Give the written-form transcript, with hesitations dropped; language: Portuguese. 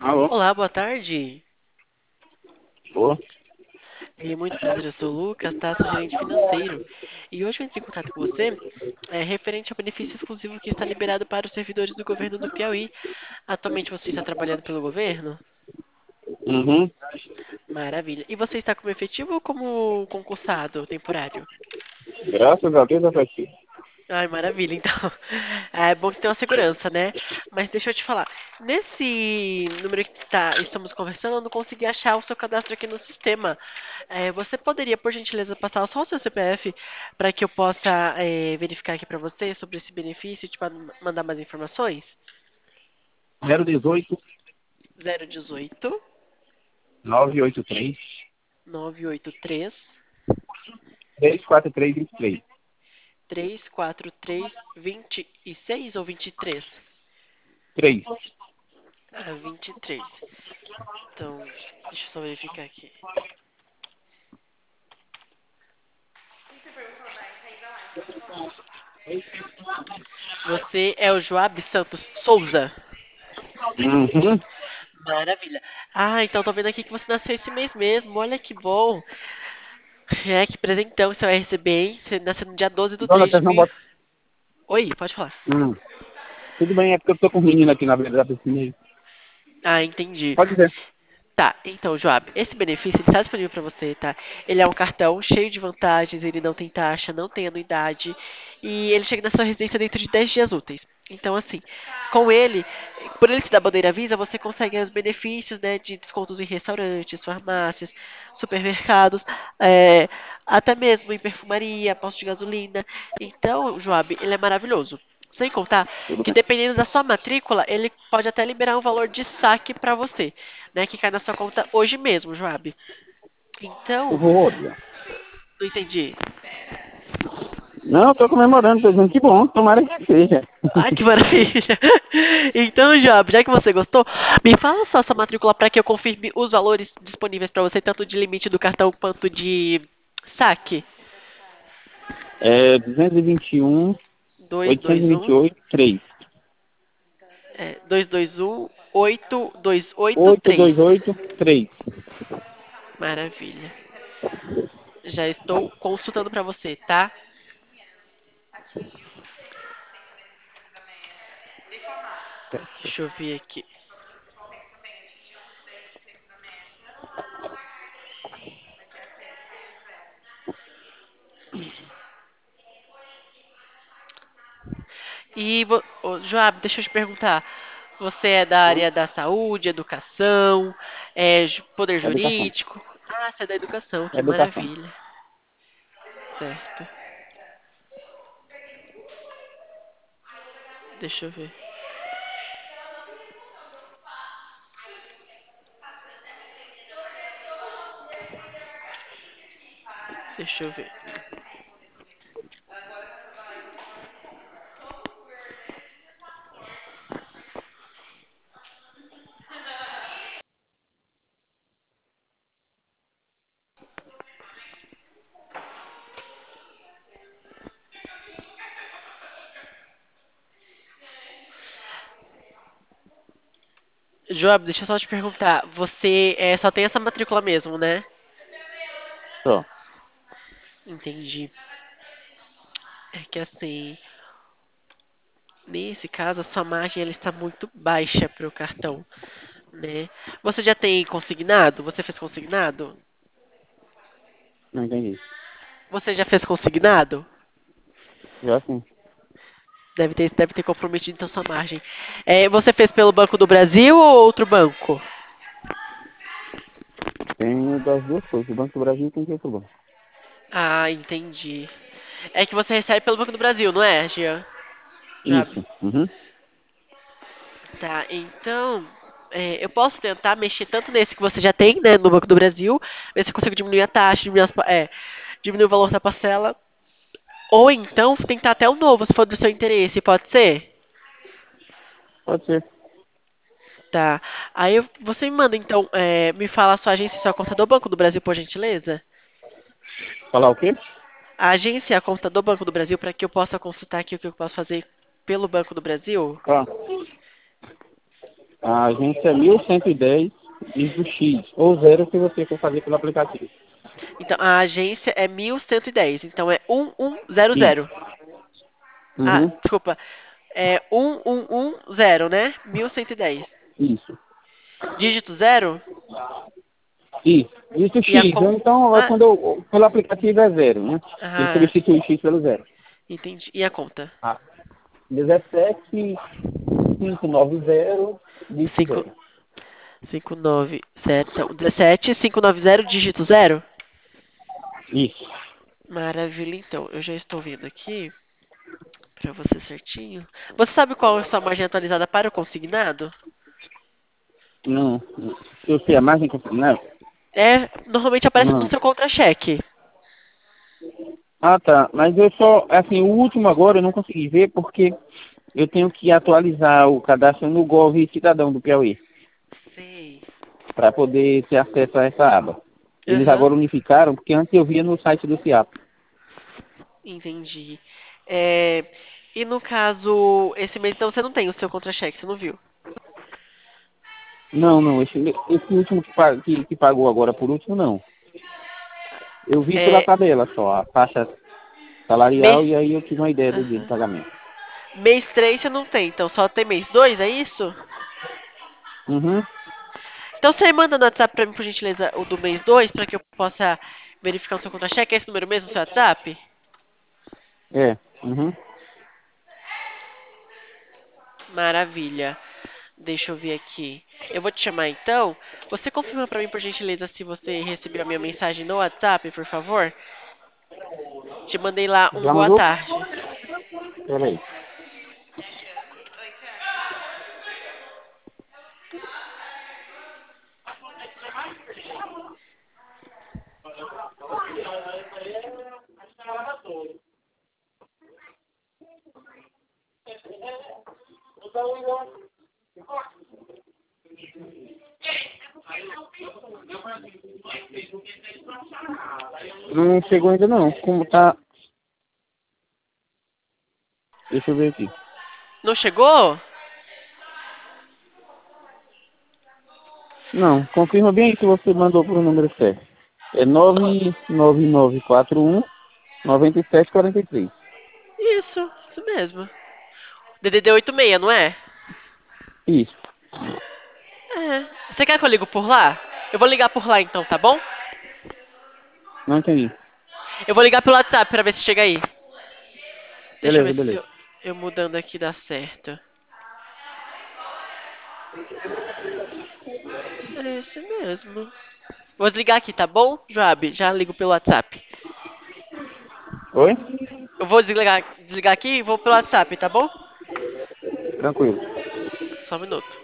Alô? Olá, boa tarde. Boa. Muito prazer, eu sou o Lucas, tá? Sou gerente financeiro. E hoje eu entrei em contato com você referente ao benefício exclusivo que está liberado para os servidores do governo do Piauí. Atualmente você está trabalhando pelo governo? Uhum. Maravilha. E você está como efetivo ou como concursado temporário? Graças a Deus, afetivo. Ai, maravilha. Então, é bom que tem uma segurança, né? Mas deixa eu te falar. Nesse número que estamos conversando, eu não consegui achar o seu cadastro aqui no sistema. Você poderia, por gentileza, passar só o seu CPF para que eu possa verificar aqui para você sobre esse benefício e te mandar mais informações? 018 018 983 983 343 23. 343 26 ou 23? 3. Ah, 23. Então, deixa eu só verificar aqui. Você é o Joab Santos Souza. Uhum. Maravilha. Ah, então tô vendo aqui que você nasceu esse mês mesmo. Olha que bom. Que presentão que você vai receber, hein? Você nasceu no dia 12 do Dona, 3 de vocês não mil. botam. Oi, pode falar. Tudo bem, é porque eu tô com um menino aqui na beira da piscina aí. Ah, entendi. Pode dizer. Tá, então, Joab, esse benefício ele está disponível para você, tá? Ele é um cartão cheio de vantagens, ele não tem taxa, não tem anuidade e ele chega na sua residência dentro de 10 dias úteis. Então, assim, com ele, por ele te dar bandeira Visa, você consegue os benefícios, né, de descontos em restaurantes, farmácias, supermercados, é, até mesmo em perfumaria, posto de gasolina. Então, Joab, ele é maravilhoso. Sem contar Tudo que bem. dependendo da sua matrícula, ele pode até liberar um valor de saque para você, né, que cai na sua conta hoje mesmo, Joab. Então, Olha. não entendi. Não, eu tô comemorando, tô dizendo que bom, tomara que seja. Ah, que maravilha! Então, Joab, já que você gostou, me fala só sua matrícula para que eu confirme os valores disponíveis para você, tanto de limite do cartão quanto de saque. É 221, 221 828, 3. 221 8283. 828, 3. Maravilha. Já estou consultando para você, tá? Deixa eu ver aqui. E, Joab, deixa eu te perguntar. Você é da Hã? área da saúde, educação, poder Educação. jurídico? Ah, você é da educação, que Educação. maravilha. Certo. Deixa eu ver. Deixa eu ver. Joab, deixa eu só te perguntar. Você só tem essa matrícula mesmo, né? Só. Entendi. É que assim, nesse caso, a sua margem ela está muito baixa para o cartão, né? Você já tem consignado? Você fez consignado? Não entendi. Você já fez consignado? Já sim. Deve ter comprometido então sua margem. Você fez pelo Banco do Brasil ou outro banco? Tenho das duas coisas. O Banco do Brasil tem que ir pro banco. Ah, entendi. É que você recebe pelo Banco do Brasil, não é, Jean? Joab? Isso. Uhum. Tá, então eu posso tentar mexer tanto nesse que você já tem, né, no Banco do Brasil, ver se eu consigo diminuir a taxa, diminuir o valor da parcela, ou então tentar até o novo, se for do seu interesse, pode ser? Pode ser. Tá. Aí você me manda então, me fala a sua agência e sua conta do Banco do Brasil, por gentileza? Falar o quê? A agência e a conta do Banco do Brasil para que eu possa consultar aqui o que eu posso fazer pelo Banco do Brasil? Ó, A agência é 1110, dígito X, ou zero se você for fazer pelo aplicativo. Então, a agência é 1110. Então, é 1100. Isso. Ah, Uhum. desculpa. É 1110, né? 1110. Isso. Dígito zero? Isso. Dígito E a X. com... Então, Ah, quando pelo aplicativo é zero, né? Ele ah, substitui o X pelo zero. entendi. E a conta? Ah. 17590, dígito 5, zero. 597. Então, 17590, dígito zero? Isso. Maravilha, então. Eu já estou vendo aqui para você certinho. Você sabe qual é a sua margem atualizada para o consignado? Não. Se eu sei a margem, não. Normalmente aparece no Não. seu contra-cheque. Ah, tá. Mas eu só, assim, o último agora eu não consegui ver porque eu tenho que atualizar o cadastro no Gov Cidadão do Piauí Sei. para poder ter acesso a essa aba. Eles Aham, agora unificaram, porque antes eu via no site do CIAP. entendi. É, e no caso, esse mês então você não tem o seu contra-cheque, você não viu? Não, não, esse último que pagou agora por último, não. Eu vi pela É, tabela só, a taxa mês, salarial, e aí eu tive uma ideia do dia de aham. pagamento. Mês 3 você não tem, então só tem mês 2, é isso? Uhum, Então você manda no WhatsApp pra mim, por gentileza, o do mês 2 para que eu possa verificar o seu contra-cheque. É esse número mesmo no seu WhatsApp? é, uhum. Maravilha. Deixa eu ver aqui. Eu vou te chamar então. Você confirma pra mim, por gentileza, se você recebeu a minha mensagem no WhatsApp, por favor? Te mandei lá um Já boa mandou? tarde. Peraí. Não chegou ainda não, como tá... Deixa eu ver aqui. Não chegou? Não, confirma bem aí que você mandou pro número certo. É 99941 9743. Isso mesmo. DDD 86, não é? Isso, É. Você quer que eu ligo por lá? Eu vou ligar por lá então, tá bom? não entendi. Eu vou ligar pelo WhatsApp pra ver se chega aí. Deixa eu Beleza, ver se beleza. eu mudando aqui dá certo. É esse mesmo. Vou desligar aqui, tá bom, Joab? Já ligo pelo WhatsApp. Oi? Eu vou desligar aqui e vou pelo WhatsApp, tá bom? Tranquilo. Só um minuto.